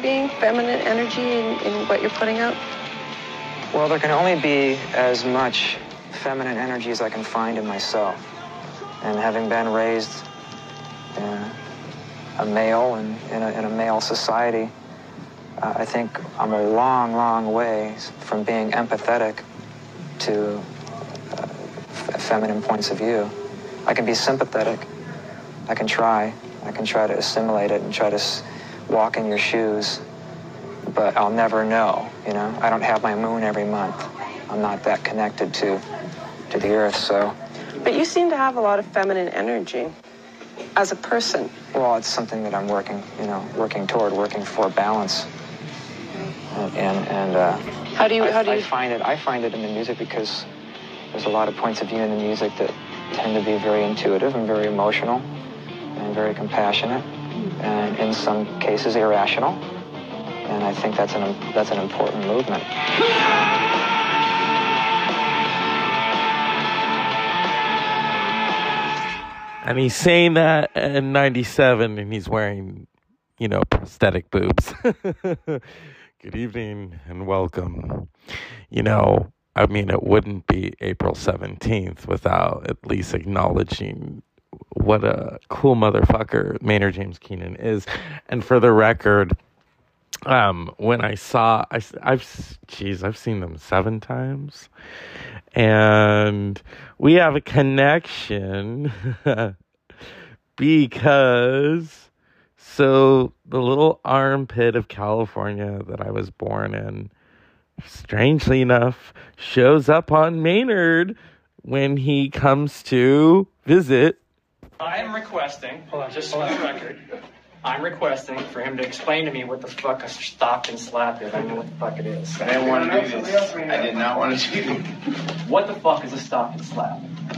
being feminine energy in what you're putting out? Well, there can only be as much feminine energy as I can find in myself. And having been raised a male and in a male society, I think I'm a long, long way from being empathetic to feminine points of view. I can be sympathetic. I can try to assimilate it and try to walk in your shoes, but I'll never know, you know? I don't have my moon every month. I'm not that connected to the earth, so. But you seem to have a lot of feminine energy as a person. Well, it's something that I'm working for balance. I find it in the music because there's a lot of points of view in the music that tend to be very intuitive and very emotional and very compassionate and in some cases irrational. And I think that's an important movement. And he's saying that in 97 and he's wearing, prosthetic boobs. Good evening and welcome. It wouldn't be April 17th without at least acknowledging what a cool motherfucker Maynard James Keenan is. And for the record, when I've seen them 7 times, and we have a connection because the little armpit of California that I was born in, strangely enough, shows up on Maynard when he comes to visit. I am requesting, just for the record, I'm requesting for him to explain to me what the fuck a Stockton slap is. I don't know what the fuck it is. I didn't want to do this. I did not want to do this. What the fuck is a Stockton slap?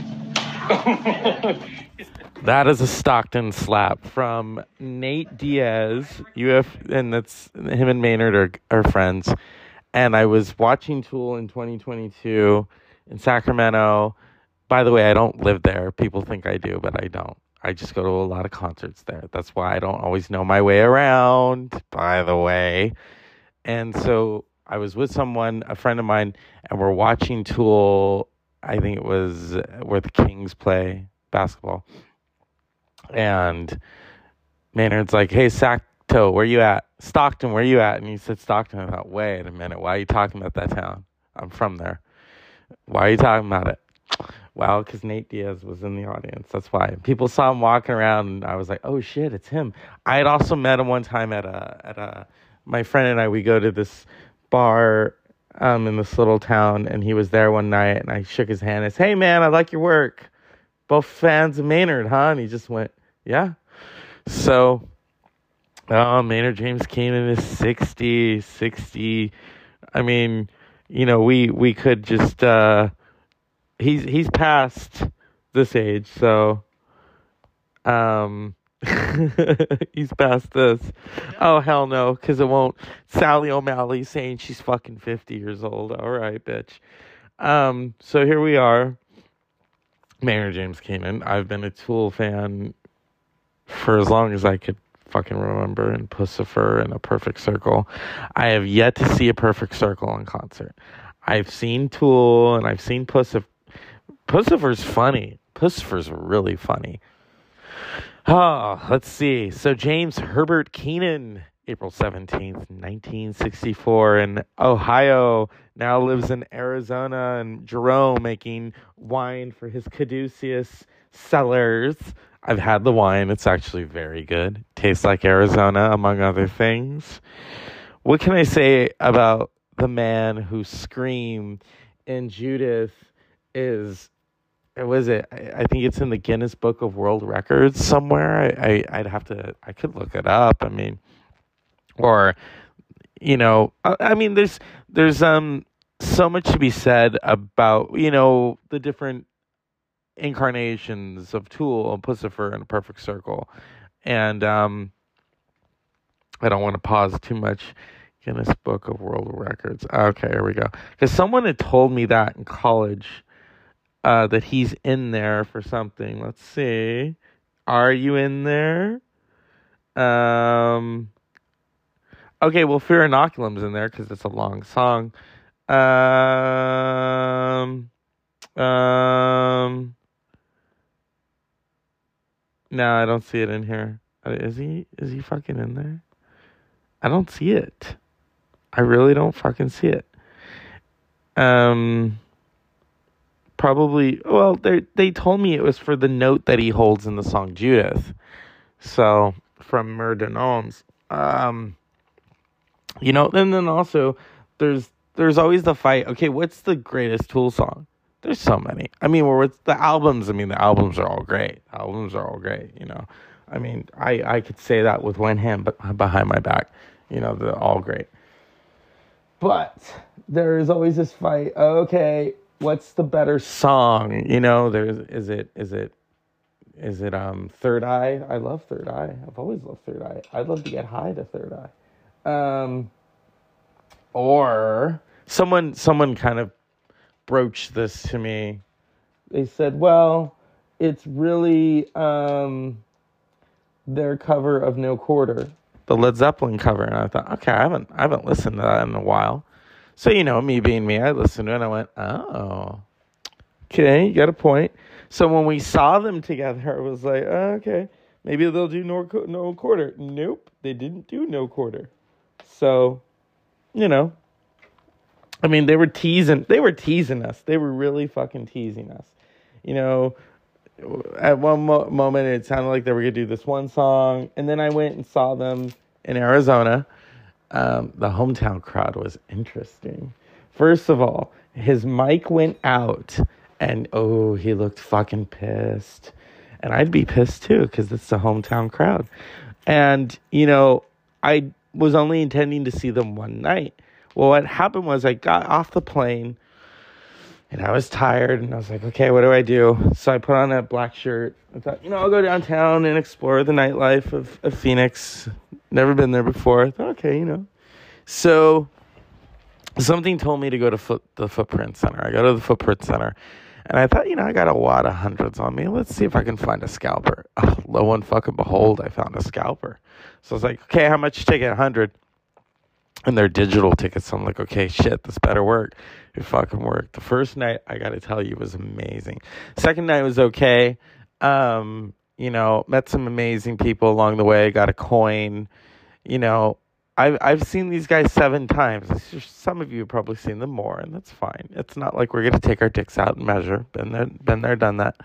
That is a Stockton slap from Nate Diaz. And that's him and Maynard are friends. And I was watching Tool in 2022 in Sacramento. By the way, I don't live there. People think I do, but I don't. I just go to a lot of concerts there. That's why I don't always know my way around, by the way. And so I was with a friend of mine, and we're watching Tool. I think it was where the Kings play basketball. And Maynard's like, hey, Sacto, where you at? Stockton, where you at? And he said Stockton. I thought, wait a minute. Why are you talking about that town? I'm from there. Why are you talking about it? Well, because Nate Diaz was in the audience. That's why. People saw him walking around, and I was like, oh, shit, it's him. I had also met him one time my friend and I, we go to this bar in this little town, and he was there one night, and I shook his hand and said, hey, man, I like your work. Both fans of Maynard, huh? And he just went, yeah. So, Maynard James Keenan is 60. I mean, we could just... He's past this age, so he's past this. Oh, hell no, because it won't. Sally O'Malley saying she's fucking 50 years old. All right, bitch. So here we are. Maynard James Keenan. I've been a Tool fan for as long as I could fucking remember, and Puscifer and A Perfect Circle. I have yet to see A Perfect Circle in concert. I've seen Tool and I've seen Puscifer. Puscifer's funny. Puscifer's really funny. Oh, let's see. So James Herbert Keenan, April 17th, 1964, in Ohio, now lives in Arizona, and Jerome making wine for his Caduceus cellars. I've had the wine. It's actually very good. Tastes like Arizona, among other things. What can I say about the man whose scream in Judith is... Was it? I think it's in the Guinness Book of World Records somewhere. I could look it up. I mean, there's so much to be said about, the different incarnations of Tool and Puscifer and A Perfect Circle. And I don't want to pause too much. Guinness Book of World Records. Okay, here we go. Because someone had told me that in college. That he's in there for something. Let's see. Are you in there? Okay, well, Fear Inoculum's in there because it's a long song. No, I don't see it in here. Is he fucking in there? I don't see it. I really don't fucking see it. Probably, well, they told me it was for the note that he holds in the song Judith. So, from Murder Gnomes. You know, and then also, there's always the fight. Okay, what's the greatest Tool song? There's so many. I mean, the albums are all great. You know. I mean, I could say that with one hand but behind my back. You know, they're all great. But there is always this fight. Okay, what's the better song? You know, is it Third Eye? I love Third Eye. I've always loved Third Eye. I'd love to get high to Third Eye. Or someone kind of broached this to me. They said, well, it's really their cover of No Quarter, the Led Zeppelin cover. And I thought, okay, I haven't listened to that in a while. So, you know, me being me, I listened to it and I went, oh, okay, you got a point. So when we saw them together, I was like, oh, okay, maybe they'll do No Quarter. Nope, they didn't do No Quarter. So, you know, I mean, they were teasing us. They were really fucking teasing us. You know, at one moment it sounded like they were going to do this one song. And then I went and saw them in Arizona. The hometown crowd was interesting. First of all, his mic went out and, oh, he looked fucking pissed. And I'd be pissed too because it's the hometown crowd. And, you know, I was only intending to see them one night. Well, what happened was I got off the plane and I was tired and I was like, okay, what do I do? So I put on a black shirt. I thought, you know, I'll go downtown and explore the nightlife of Phoenix. Never been there before. I thought, okay, you know. So something told me to go to the Footprint Center. I go to the Footprint Center and I thought, you know, I got a wad of hundreds on me. Let's see if I can find a scalper. Oh, lo and fucking behold, I found a scalper. So I was like, okay, how much ticket? 100. And they're digital tickets. So I'm like, okay, shit, this better work. It fucking worked. The first night, I got to tell you, was amazing. Second night was okay. You know, met some amazing people along the way. Got a coin. You know, I've seen these guys 7 times. Some of you have probably seen them more, and that's fine. It's not like we're going to take our dicks out and measure. Been there, done that.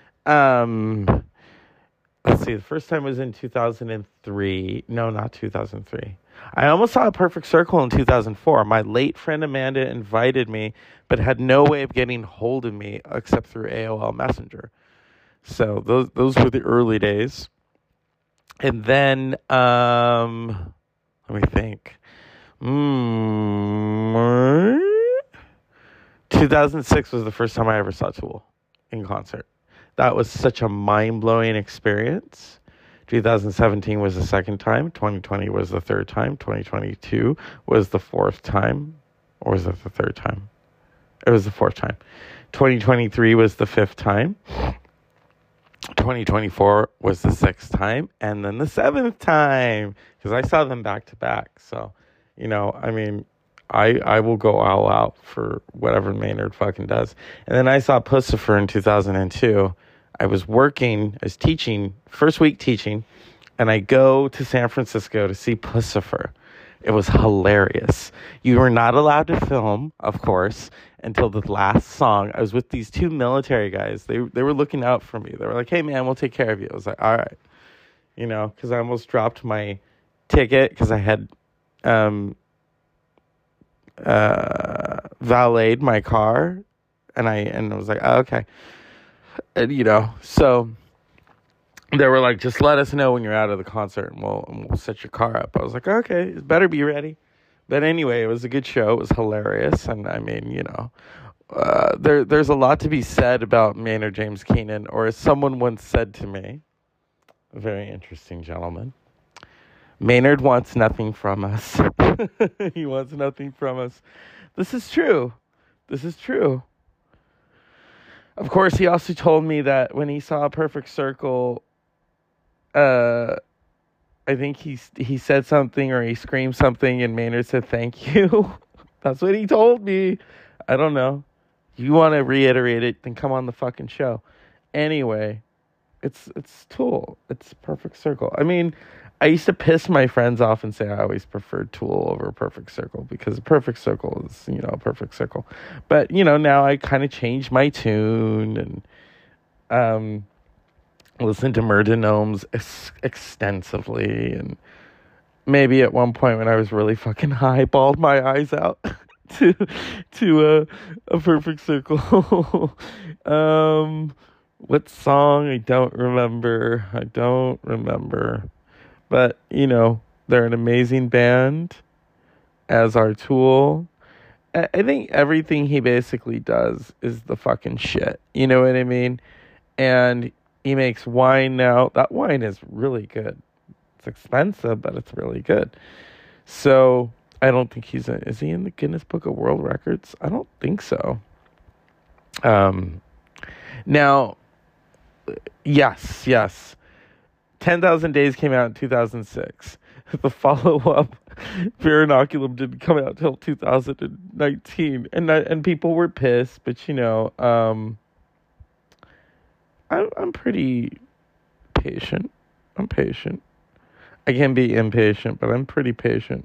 Let's see. The first time was in 2003. No, not 2003. I almost saw A Perfect Circle in 2004. My late friend Amanda invited me, but had no way of getting hold of me except through AOL Messenger. So those were the early days. And then, let me think. 2006 was the first time I ever saw Tool in concert. That was such a mind-blowing experience. 2017 was the second time. 2020 was the third time. 2022 was the fourth time. Or was it the third time? It was the fourth time. 2023 was the fifth time. 2024 was the sixth time. And then the seventh time. Because I saw them back to back. So, you know, I mean, I will go all out for whatever Maynard fucking does. And then I saw Puscifer in 2002. I was teaching, first week teaching, and I go to San Francisco to see Puscifer. It was hilarious. You were not allowed to film, of course, until the last song. I was with these 2 military guys. They were looking out for me. They were like, hey, man, we'll take care of you. I was like, all right. You know, because I almost dropped my ticket because I had valeted my car. And I was like, oh, okay. And, you know, so they were like, just let us know when you're out of the concert and we'll set your car up. I was like, okay, it better be ready. But anyway, it was a good show. It was hilarious. And I mean, you know, there's a lot to be said about Maynard James Keenan, or as someone once said to me, a very interesting gentleman, Maynard wants nothing from us. He wants nothing from us. This is true. This is true. Of course, he also told me that when he saw A Perfect Circle, I I think he said something or he screamed something and Maynard said thank you. That's what he told me. I don't know. You want to reiterate it, then come on the fucking show. Anyway, it's Tool. It's Perfect Circle. I mean, I used to piss my friends off and say I always preferred Tool over Perfect Circle because Perfect Circle is, a perfect circle. But, now I kind of changed my tune and listen to Murder Gnomes extensively, and maybe at one point when I was really fucking high, bawled my eyes out to a Perfect Circle. What song? I don't remember. But, they're an amazing band, as are Tool. I think everything he basically does is the fucking shit. You know what I mean? And he makes wine now. That wine is really good. It's expensive, but it's really good. So I don't think is he in the Guinness Book of World Records? I don't think so. Now, yes. 10,000 Days came out in 2006. The follow-up, Fear Inoculum, didn't come out till 2019. And people were pissed, but I'm pretty patient. I'm patient. I can be impatient, but I'm pretty patient.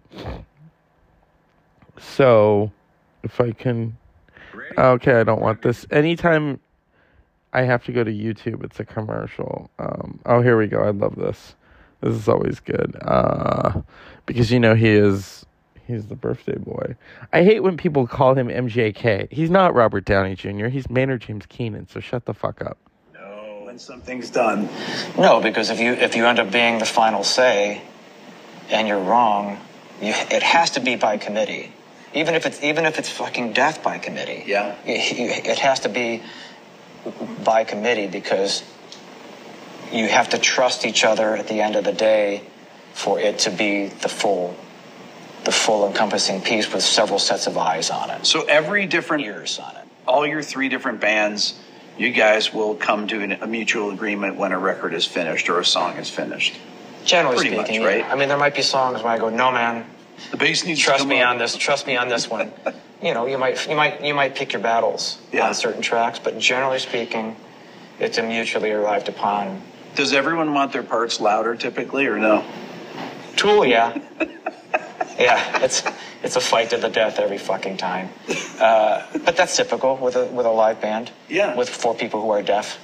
So, if I can... Okay, I don't want this. Anytime I have to go to YouTube, it's a commercial. Here we go. I love this. This is always good. Because, he's the birthday boy. I hate when people call him MJK. He's not Robert Downey Jr. He's Maynard James Keenan, so shut the fuck up. When something's done. No, because if you end up being the final say and you're wrong, it has to be by committee. Even if it's fucking death by committee. Yeah. It has to be by committee because you have to trust each other at the end of the day for it to be the full encompassing piece with several sets of eyes on it. So every different ears on it. All your three different bands, you guys will come to a mutual agreement when a record is finished or a song is finished. Generally Pretty speaking, much, right? Yeah. I mean, there might be songs where I go, no, man, the bass needs trust to me on this. Trust me on this one. You might pick your battles on certain tracks, but generally speaking, it's a mutually arrived upon. Does everyone want their parts louder typically, or no? Tool, yeah. Yeah, it's a fight to the death every fucking time. But that's typical with a live band. Yeah. With 4 people who are deaf.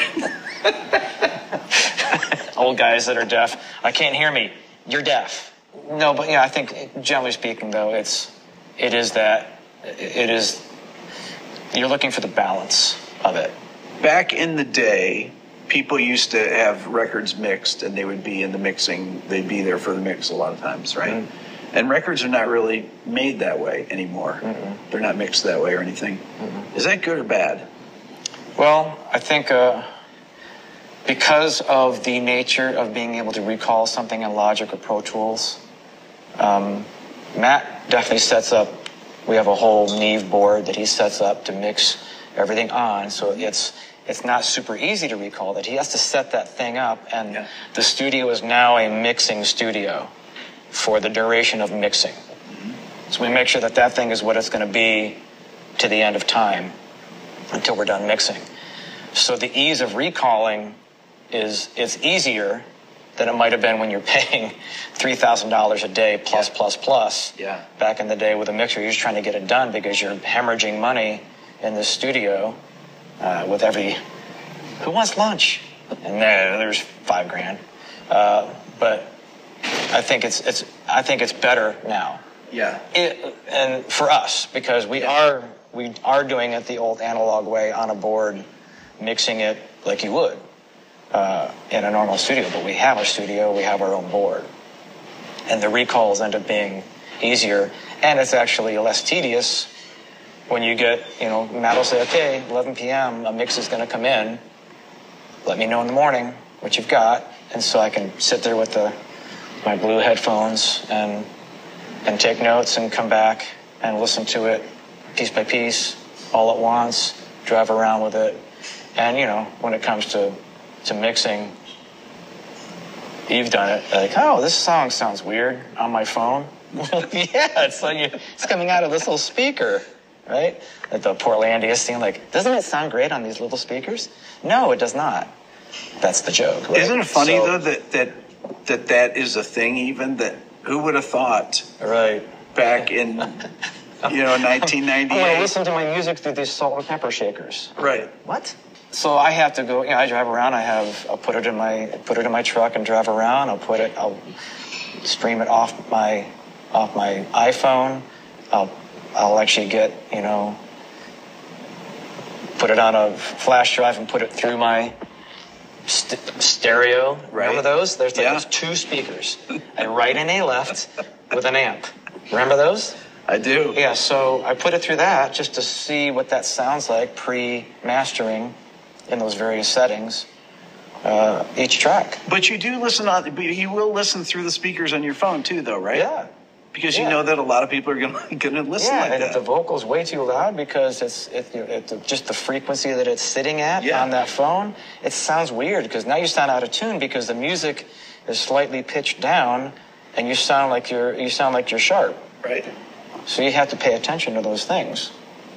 Old guys that are deaf. I can't hear me. You're deaf. No, but yeah, I think generally speaking though, it is you're looking for the balance of it. Back in the day, people used to have records mixed and they would be in the mixing, they'd be there for the mix a lot of times, right? Mm-hmm. And records are not really made that way anymore. Mm-hmm. They're not mixed that way or anything. Mm-hmm. Is that good or bad? Well, I think because of the nature of being able to recall something in Logic or Pro Tools, Matt definitely sets up, we have a whole Neve board that he sets up to mix everything on, so it's not super easy to recall that. He has to set that thing up, and the studio is now a mixing studio for the duration of mixing. Mm-hmm. So we make sure that thing is what it's going to be to the end of time until we're done mixing. So the ease of recalling it's easier than it might have been when you're paying $3,000 a day plus. Yeah. Back in the day with a mixer, you're just trying to get it done because you're hemorrhaging money in the studio with every who wants lunch, and there's $5,000. But I think it's better now. Yeah. And for us, because we are doing it the old analog way on a board, mixing it like you would in a normal studio. But we have our studio, we have our own board, and the recalls end up being easier, and it's actually less tedious when you get, Matt will say, okay, 11 p.m., a mix is going to come in. Let me know in the morning what you've got, and so I can sit there with my blue headphones and take notes and come back and listen to it piece by piece, all at once, drive around with it. And, when it comes to mixing, You've done it. Like, oh, this song sounds weird on my phone. Yeah, it's coming out of this little speaker, right? At the Portlandia scene, like, doesn't it sound great on these little speakers? No, it does not. That's the joke, right? Isn't it funny, though, that is a thing even? That who would have thought right back in, 1998? I'm going to listen to my music through these salt and pepper shakers. Right. What? So I have to go, I drive around. I'll put it in my truck and drive around. I'll stream it off my iPhone. I'll actually get, put it on a flash drive and put it through my stereo. Right. Remember those? There's two speakers, a right and a left with an amp. Remember those? I do. Yeah, so I put it through that just to see what that sounds like pre-mastering in those various settings, each track. But you do listen you will listen through the speakers on your phone too, though, right? Yeah. Because you know that a lot of people are going to listen like and that. if the vocal's way too loud because it's just the frequency that it's sitting at on that phone, it sounds weird because now you sound out of tune because the music is slightly pitched down and you sound like you're sharp. Right. So you have to pay attention to those things.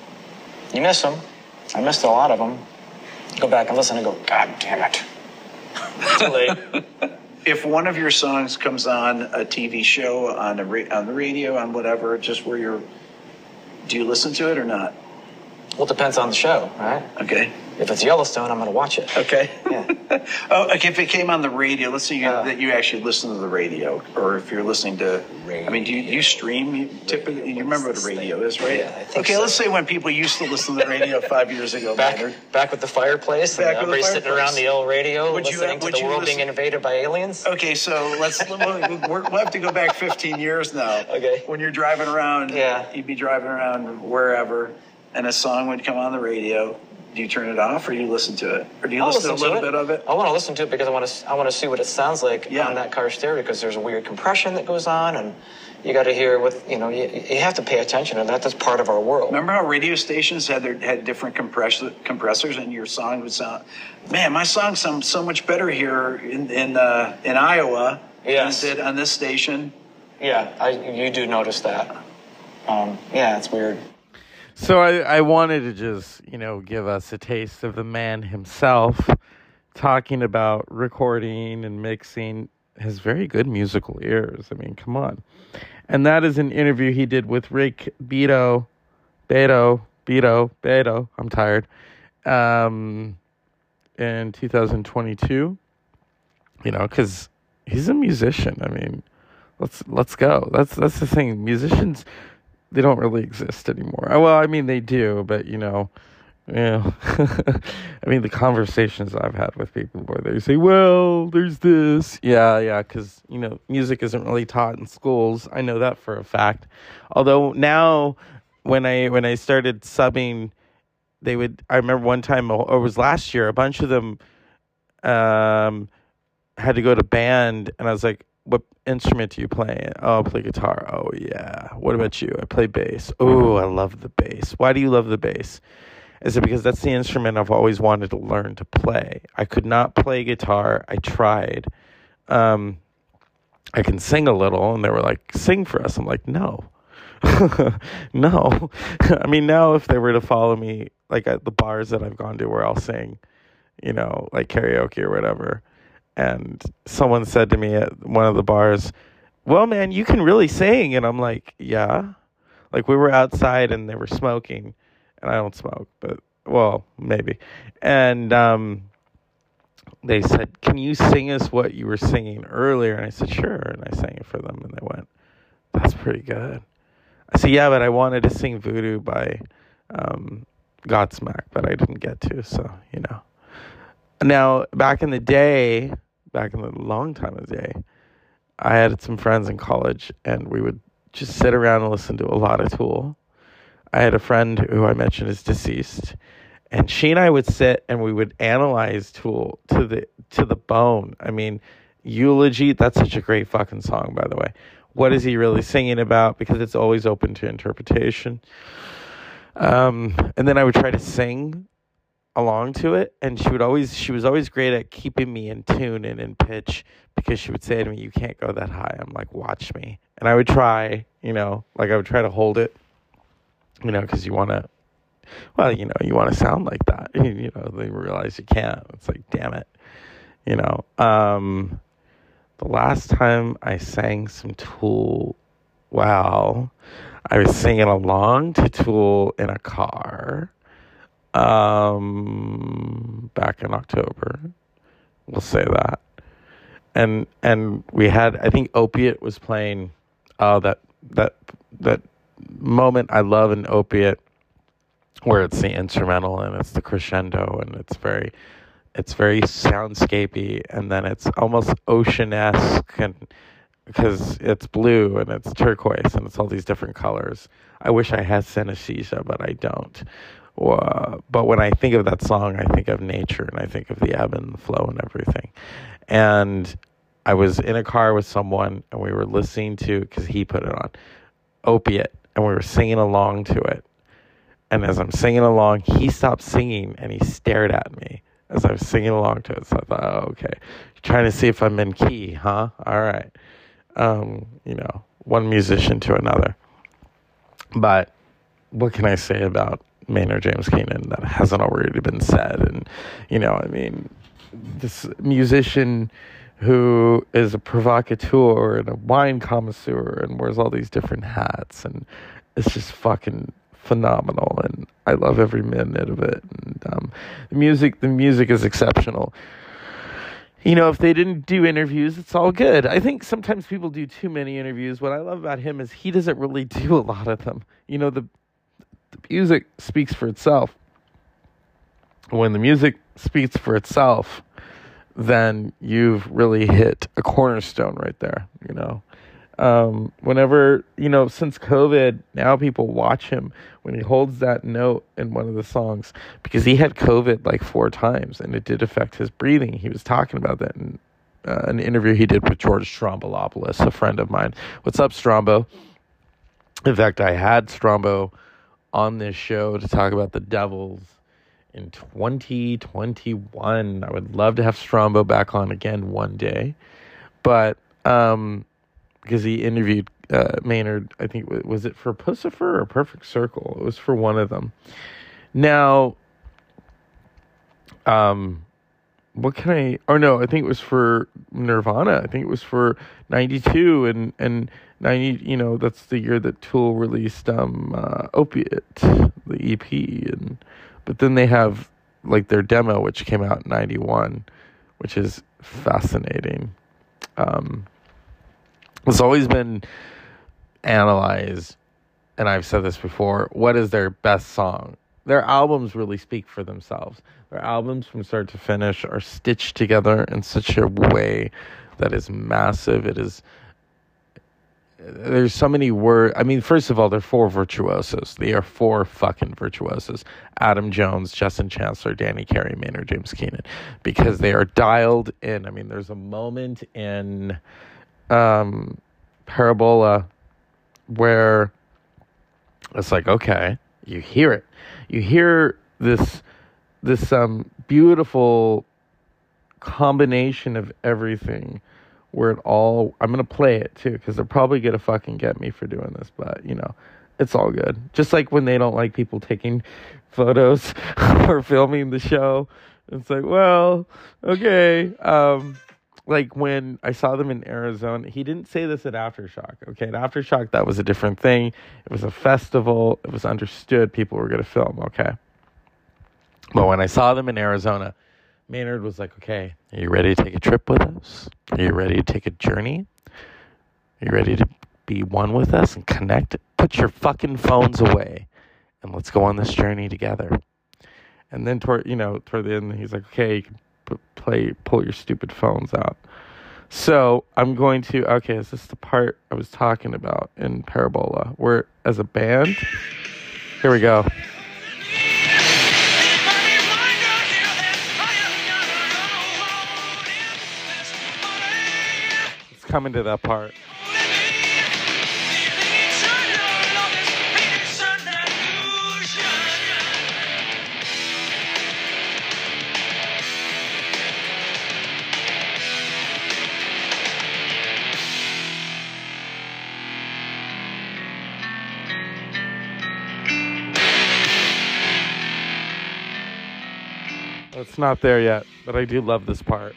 You miss them. I missed a lot of them. Go back and listen and go, God damn it. Too late. If one of your songs comes on a TV show, on the radio, on whatever, just where do you listen to it or not? Well, it depends on the show, right? Okay. If it's Yellowstone, I'm going to watch it. Okay. Yeah. Okay, if it came on the radio, let's say that you actually listen to the radio, or if you're listening to, do you stream typically? You remember what a radio is, right? Yeah, I think okay, so. Let's say when people used to listen to the radio 5 years ago. Back with the fireplace, and everybody's sitting around the old radio listening to the world being invaded by aliens. Okay, so we'll have to go back 15 years now. Okay. When you're driving around, you'd be driving around wherever, and a song would come on the radio. Do you turn it off, or do you listen to it, or do you listen to a little bit of it? I want to listen to it because I want to see what it sounds like on that car stereo because there's a weird compression that goes on, and you got to hear what you have to pay attention to that. That's part of our world. Remember how radio stations had different compressors, and your song would sound, man, my song sounds so much better here in Iowa than it did on this station. Yeah, you do notice that. It's weird. So I wanted to just, give us a taste of the man himself talking about recording and mixing his very good musical ears. I mean, come on. And that is an interview he did with Rick Beato, I'm tired, in 2022, because he's a musician. I mean, let's go. That's the thing. Musicians, they don't really exist anymore. Well, I mean, they do, but, I mean, the conversations I've had with people where they say, well, there's this. Yeah, because, music isn't really taught in schools. I know that for a fact. Although now, when I started subbing, I remember one time, or it was last year, a bunch of them had to go to band, and I was like, what instrument do you play? Oh, I play guitar. Oh, yeah. What about you? I play bass. Oh, I love the bass. Why do you love the bass? Is it because that's the instrument I've always wanted to learn to play? I could not play guitar. I tried. I can sing a little, and they were like, sing for us. I'm like, no. No. I mean, now if they were to follow me, like at the bars that I've gone to where I'll sing, like karaoke or whatever, and someone said to me at one of the bars, well, man, you can really sing. And I'm like, yeah. Like, we were outside and they were smoking. And I don't smoke, but, well, maybe. And they said, can you sing us what you were singing earlier? And I said, sure. And I sang it for them. And they went, that's pretty good. I said, yeah, but I wanted to sing Voodoo by Godsmack, but I didn't get to. So, Now, back in the long time of the day, I had some friends in college, and we would just sit around and listen to a lot of Tool. I had a friend who I mentioned is deceased, and she and I would sit and we would analyze Tool to the bone. I mean, Eulogy, that's such a great fucking song, by the way. What is he really singing about? Because it's always open to interpretation. And then I would try to sing along to it, and she was always great at keeping me in tune and in pitch, because she would say to me, "You can't go that high." I'm like, "Watch me," and I would try, I would try to hold it, because you want to. Well, you want to sound like that. They realize you can't. It's like, damn it. The last time I sang some Tool, wow, I was singing along to Tool in a car, back in October. We'll say that. And we had, I think Opiate was playing, that moment I love in Opiate, where it's the instrumental and it's the crescendo and it's very soundscapey, and then it's almost ocean-esque, and because it's blue and it's turquoise and it's all these different colors. I wish I had synesthesia, but I don't. But when I think of that song, I think of nature, and I think of the ebb and the flow and everything. And I was in a car with someone, and we were listening to, because he put it on, Opiate, and we were singing along to it. And as I'm singing along, he stopped singing and he stared at me as I was singing along to it. So I thought, oh, okay. You're trying to see if I'm in key, huh? All right. One musician to another. But what can I say about Maynard James Keenan that hasn't already been said? And, this musician who is a provocateur and a wine connoisseur and wears all these different hats, and it's just fucking phenomenal, and I love every minute of it. And the music is exceptional. If they didn't do interviews, it's all good. I think sometimes people do too many interviews. What I love about him is he doesn't really do a lot of them. The music speaks for itself. When the music speaks for itself, then you've really hit a cornerstone right there, Whenever, since COVID, now people watch him when he holds that note in one of the songs, because he had COVID like 4 times and it did affect his breathing. He was talking about that in an interview he did with George Strombolopoulos, a friend of mine. What's up, Strombo? In fact, I had Strombo on this show to talk about the Devils in 2021. I would love to have Strombo back on again one day. But, because he interviewed Maynard, I think, was it for Puscifer or Perfect Circle? It was for one of them. Now, what can I, or no, I think it was for Nirvana. I think it was for 92 and 90, that's the year that Tool released Opiate, the EP. But then they have like their demo, which came out in 91, which is fascinating. It's always been analyzed, and I've said this before, what is their best song? Their albums really speak for themselves. Their albums from start to finish are stitched together in such a way that is massive. There's so many words. First of all, they're 4 virtuosos. They are 4 fucking virtuosos. Adam Jones, Justin Chancellor, Danny Carey, Maynard James Keenan. Because they are dialed in. There's a moment in Parabola where it's like, okay, you hear it. You hear this beautiful combination of everything where it all, I'm going to play it too, because they're probably going to fucking get me for doing this, but it's all good. Just like when they don't like people taking photos or filming the show. It's like, well, okay. Like when I saw them in Arizona, he didn't say this at Aftershock. Okay, at Aftershock, that was a different thing. It was a festival. It was understood people were going to film, okay? But when I saw them in Arizona, Maynard was like, okay, are you ready to take a trip with us? Are you ready to take a journey? Are you ready to be one with us and connect? Put your fucking phones away and let's go on this journey together. And then toward the end, he's like, okay, you can pull your stupid phones out. So I'm going to, okay, is this the part I was talking about in Parabola, where as a band, here we go. It's coming to that part. It's not there yet, but I do love this part.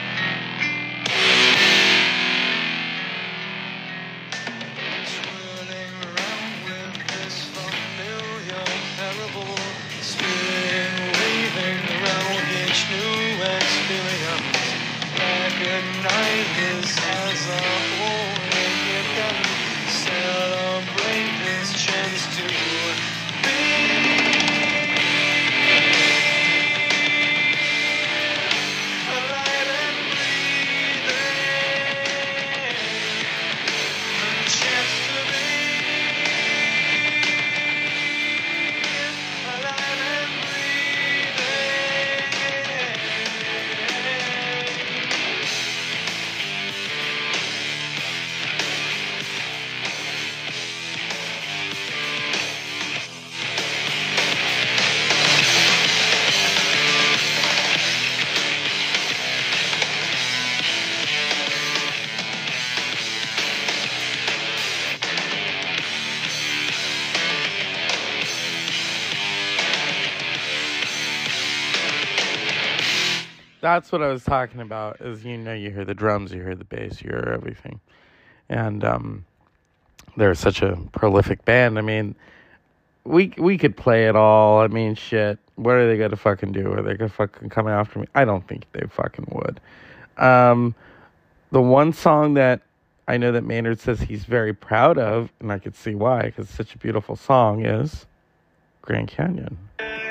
That's what I was talking about, is, you hear the drums, you hear the bass, you hear everything. And they're such a prolific band. I mean, we could play it all. I mean, shit. What are they going to fucking do? Are they going to fucking come after me? I don't think they fucking would. The one song that I know that Maynard says he's very proud of, and I could see why, because it's such a beautiful song, is Grand Canyon.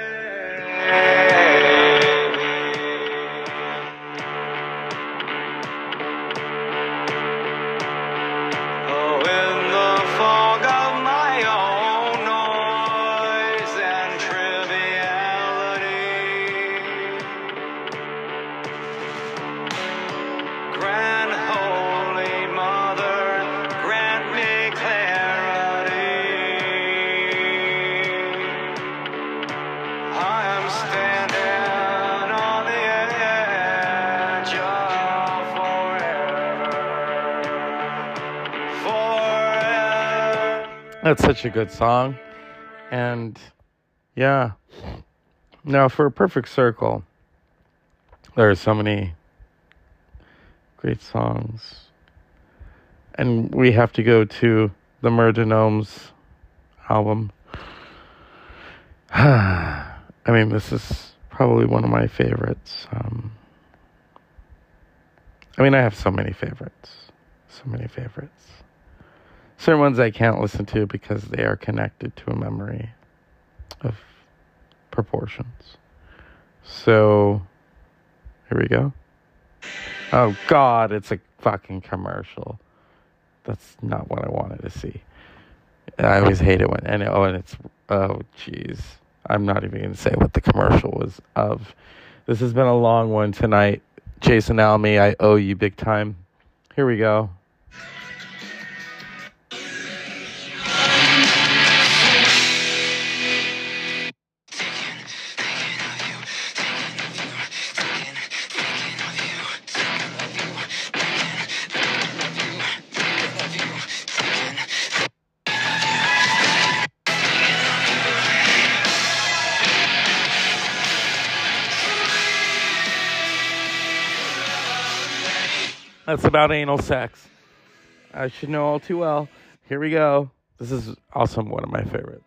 That's such a good song. And yeah. Now, for A Perfect Circle, there are so many great songs. And we have to go to the Murder Gnomes album. I mean, this is probably one of my favorites. I mean, I have so many favorites. So many favorites. Certain ones I can't listen to because they are connected to a memory of proportions. So, here we go. Oh, God, it's a fucking commercial. That's not what I wanted to see. I always hate it when, jeez. I'm not even going to say what the commercial was of. This has been a long one tonight. Jason Alme, I owe you big time. Here we go. That's about anal sex. I should know all too well. Here we go. This is also one of my favorites.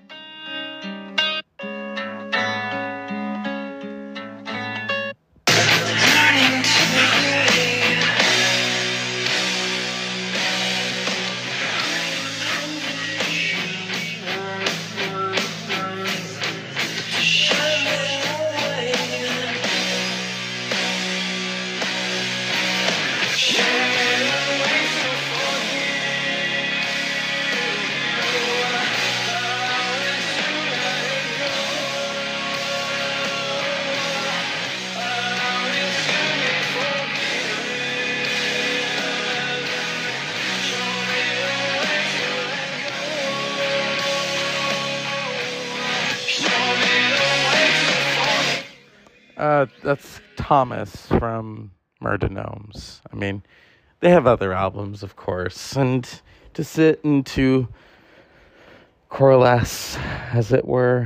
That's Thomas from Murder Gnomes. I mean, they have other albums, of course, and to sit and to coalesce, as it were,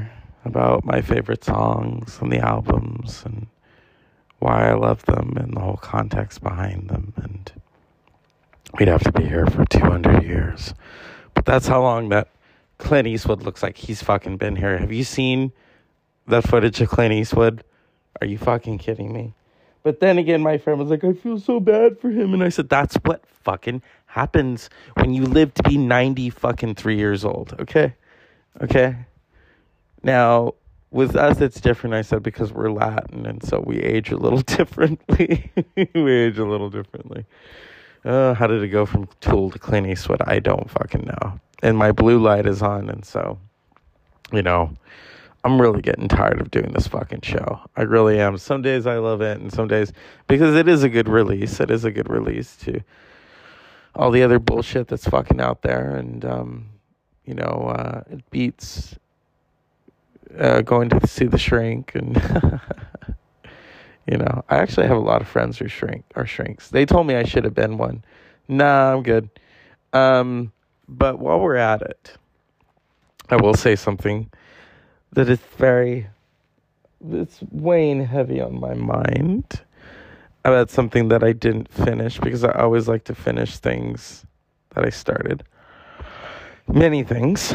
about my favorite songs and the albums and why I love them and the whole context behind them. And we'd have to be here for 200 years. But that's how long that Clint Eastwood looks like he's fucking been here. Have you seen that footage of Clint Eastwood? Are you fucking kidding me? But then again, my friend was like, I feel so bad for him. And I said, that's what fucking happens when you live to be 90 fucking 3 years old. Okay? Okay? Now, with us, it's different, I said, because we're Latin, and so we age a little differently. We age a little differently. How did it go from Tool to Clint Eastwood? I don't fucking know. And my blue light is on, and so, you know, I'm really getting tired of doing this fucking show. I really am. Some days I love it, and some days, because it is a good release. It is a good release to all the other bullshit that's fucking out there, and, you know, it beats going to see The Shrink, and you know, I actually have a lot of friends who are shrinks. They told me I should have been one. Nah, I'm good. But while we're at it, I will say something that is it's weighing heavy on my mind about something that I didn't finish, because I always like to finish things that I started. Many things.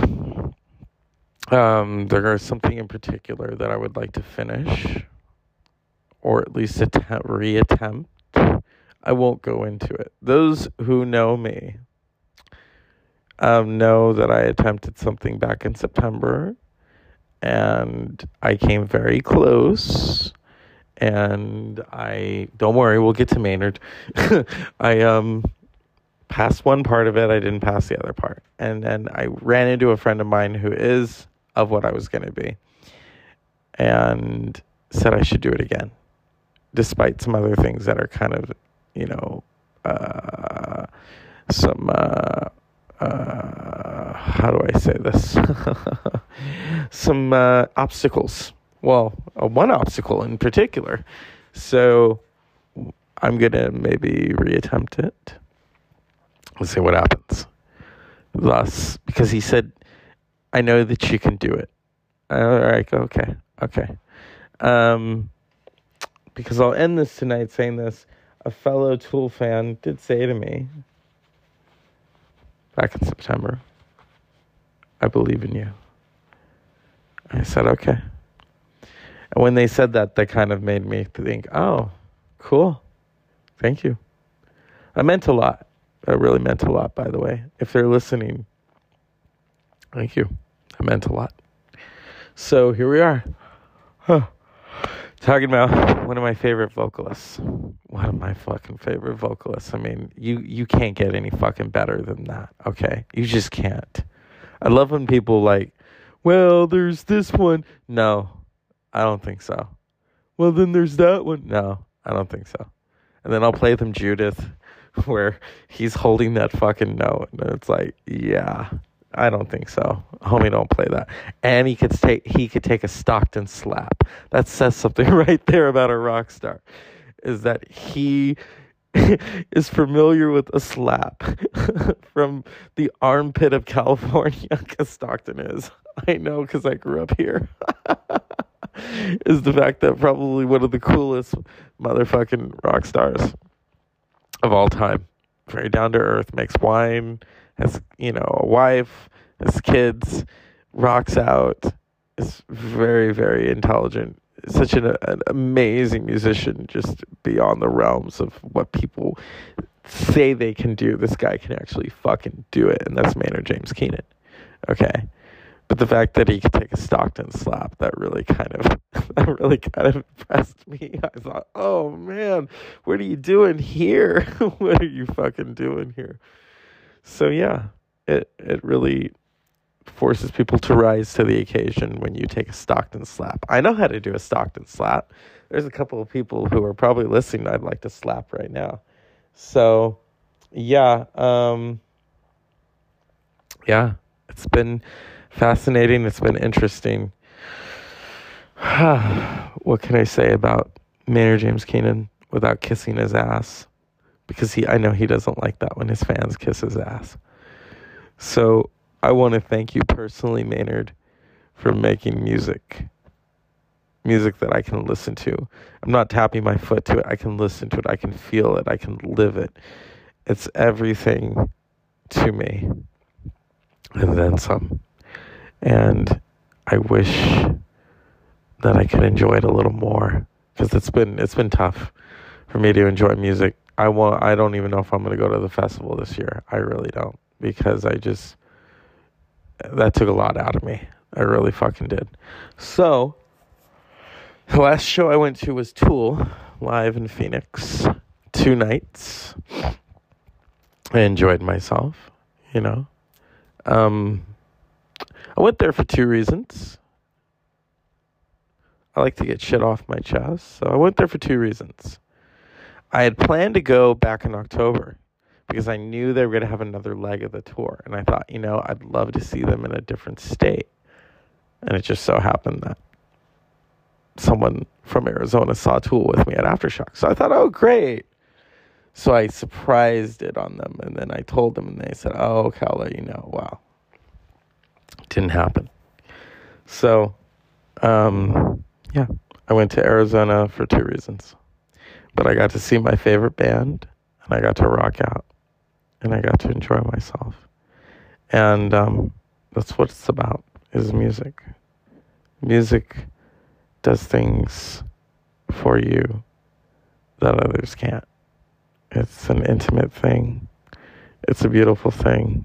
There is something in particular that I would like to finish, or at least reattempt. I won't go into it. Those who know me know that I attempted something back in September, and I came very close. And don't worry, we'll get to Maynard. I passed one part of it. I didn't pass the other part, and then I ran into a friend of mine who is of what I was going to be, and said I should do it again, despite some other things that are kind of, you know, how do I say this? Some obstacles. Well, one obstacle in particular. So I'm going to maybe reattempt it. Let's see what happens. Thus, because he said, I know that you can do it. All right, okay. Because I'll end this tonight saying this. A fellow Tool fan did say to me back in September, I believe in you. I said, okay. And when they said that, that kind of made me think, oh, cool. Thank you. I meant a lot. I really meant a lot, by the way. If they're listening, thank you. I meant a lot. So here we are. Talking about one of my favorite vocalists. One of my fucking favorite vocalists. I mean, you can't get any fucking better than that, okay? You just can't. I love when people like, well, there's this one. No, I don't think so. Well, then there's that one. No, I don't think so. And then I'll play them Judith, where he's holding that fucking note, and it's like, yeah, I don't think so. Homie, don't play that. And he could take a Stockton slap. That says something right there about a rock star, is that he is familiar with a slap from the armpit of California, because Stockton is. I know, because I grew up here. Is the fact that probably one of the coolest motherfucking rock stars of all time. Very down to earth, makes wine, has, you know, a wife, has kids, rocks out, is very, very intelligent. Such an amazing musician, just beyond the realms of what people say they can do. This guy can actually fucking do it, and that's Maynard James Keenan. Okay? But the fact that he could take a Stockton slap, that really kind of impressed me. I thought, oh man, what are you doing here? What are you fucking doing here? So yeah, it really forces people to rise to the occasion when you take a Stockton slap. I know how to do a Stockton slap. There's a couple of people who are probably listening I'd like to slap right now. So yeah, it's been fascinating. It's been interesting. What can I say about Maynard James Keenan without kissing his ass? Because I know he doesn't like that when his fans kiss his ass. So I want to thank you personally, Maynard, for making music. Music that I can listen to. I'm not tapping my foot to it. I can listen to it. I can feel it. I can live it. It's everything to me. And then some. And I wish that I could enjoy it a little more, because it's been tough for me to enjoy music. I don't even know if I'm going to go to the festival this year. I really don't, because that took a lot out of me. I really fucking did. So the last show I went to was Tool, live in Phoenix, 2 nights. I enjoyed myself, you know. I went there for 2 reasons. I like to get shit off my chest, so I went there for 2 reasons. I had planned to go back in October because I knew they were going to have another leg of the tour, and I thought, you know, I'd love to see them in a different state. And it just so happened that someone from Arizona saw Tool with me at Aftershock. So I thought, oh, great. So I surprised it on them, and then I told them, and they said, oh, okay, I'll let you know. Wow. Didn't happen. So, yeah, I went to Arizona for 2 reasons. But I got to see my favorite band, and I got to rock out, and I got to enjoy myself. And that's what it's about, is music. Music does things for you that others can't. It's an intimate thing. It's a beautiful thing.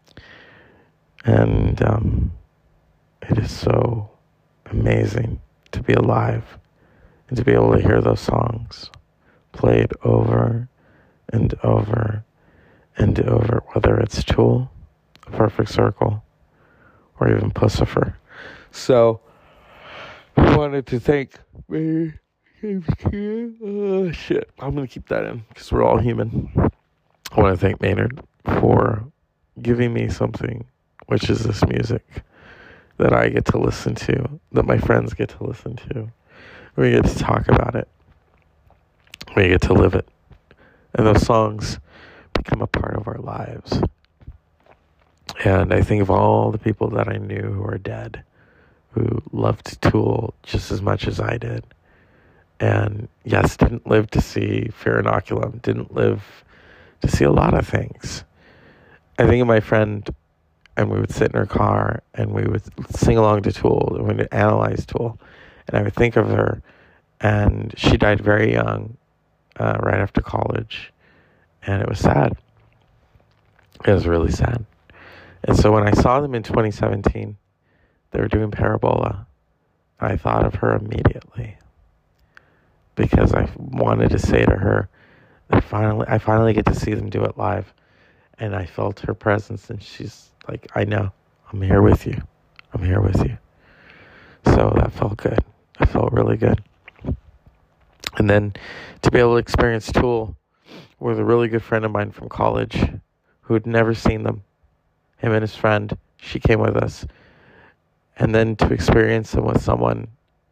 And it is so amazing to be alive and to be able to hear those songs played over and over and over, whether it's Tool, A Perfect Circle, or even Pussifer. So I wanted to thank me. Oh, shit. I'm going to keep that in because we're all human. I want to thank Maynard for giving me something, which is this music that I get to listen to, that my friends get to listen to. We get to talk about it. We get to live it. And those songs become a part of our lives. And I think of all the people that I knew who are dead, who loved Tool just as much as I did. And yes, didn't live to see Fear Inoculum, didn't live to see a lot of things. I think of my friend, and we would sit in her car, and we would sing along to Tool, and we would analyze Tool. And I would think of her, and she died very young, right after college, and it was sad. It was really sad. And so when I saw them in 2017, they were doing Parabola, I thought of her immediately, because I wanted to say to her that I finally get to see them do it live. And I felt her presence, and she's like, I know, I'm here with you. I'm here with you. So that felt good. That felt really good. And then to be able to experience Tool with a really good friend of mine from college who had never seen them, him and his friend, she came with us. And then to experience them with someone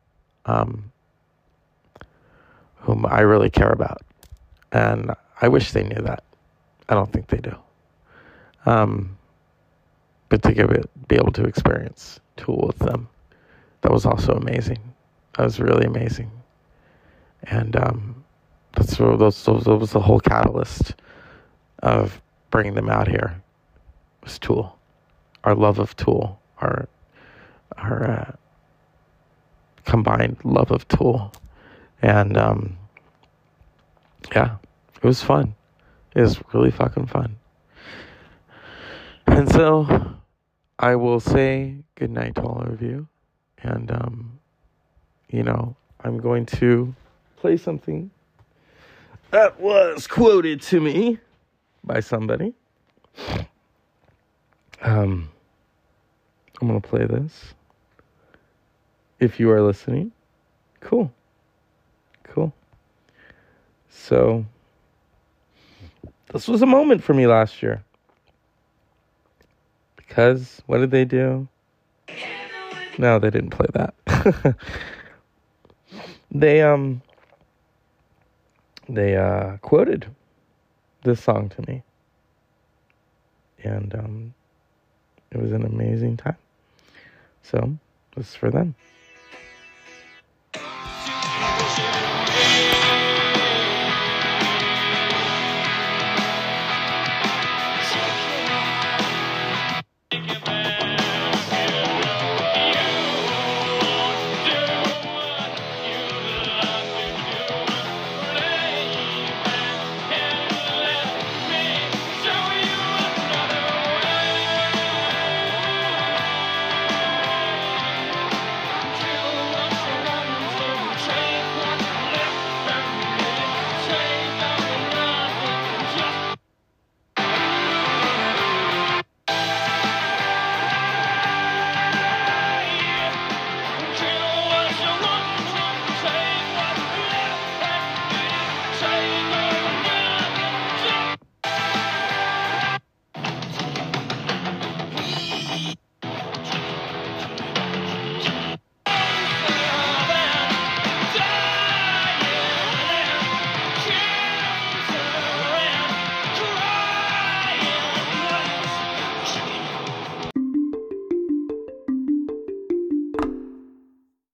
whom I really care about. And I wish they knew that. I don't think they do. But to be able to experience Tool with them, that was also amazing. That was really amazing. And that was the whole catalyst of bringing them out here, was Tool. Our love of Tool, our combined love of Tool. And yeah, it was fun. It was really fucking fun. And so I will say good night to all of you. And, you know, I'm going to play something that was quoted to me by somebody. I'm going to play this. If you are listening, cool. So, this was a moment for me last year. Because, what did they do? No, they didn't play that. They quoted this song to me. And, it was an amazing time. So, was for them.